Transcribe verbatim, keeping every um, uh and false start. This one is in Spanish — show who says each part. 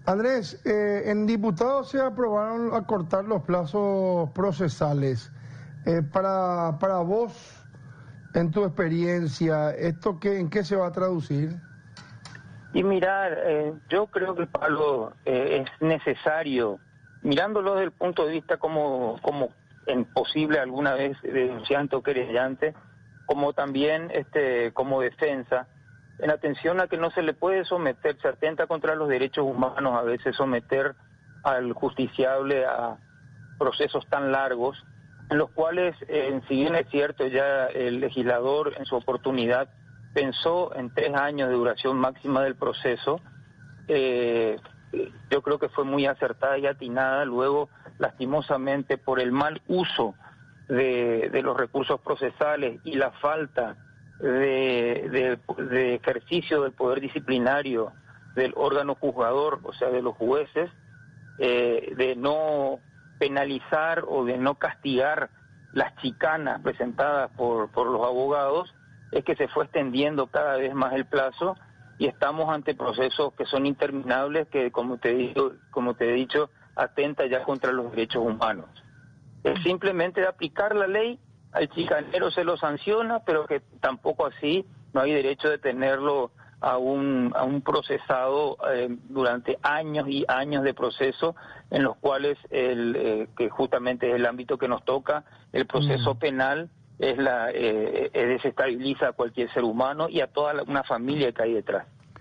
Speaker 1: Andrés, eh, en diputados se aprobaron acortar los plazos procesales. Eh, para, para vos, en tu experiencia, ¿esto qué, en qué se va a traducir?
Speaker 2: Y mirar, eh, yo creo que, Pablo, eh, es necesario, mirándolo desde el punto de vista como, como en posible alguna vez denunciante o querellante, como también este, como defensa, en atención a que no se le puede someter, se atenta contra los derechos humanos, a veces someter al justiciable a procesos tan largos, en los cuales, eh, si bien es cierto, ya el legislador en su oportunidad pensó en tres años de duración máxima del proceso, eh, yo creo que fue muy acertada y atinada. Luego, lastimosamente, por el mal uso de, de los recursos procesales y la falta de, de, de ejercicio del poder disciplinario del órgano juzgador, o sea, de los jueces, eh, de no penalizar o de no castigar las chicanas presentadas por, por los abogados, es que se fue extendiendo cada vez más el plazo y estamos ante procesos que son interminables, que, como te digo, como te he dicho, atenta ya contra los derechos humanos. Es simplemente de aplicar la ley, al chicanero se lo sanciona, pero que tampoco así no hay derecho de tenerlo a un, a un procesado eh, durante años y años de proceso, en los cuales, el, eh, que justamente es el ámbito que nos toca, el proceso mm. penal es la eh, desestabiliza a cualquier ser humano y a toda la, una familia que hay detrás.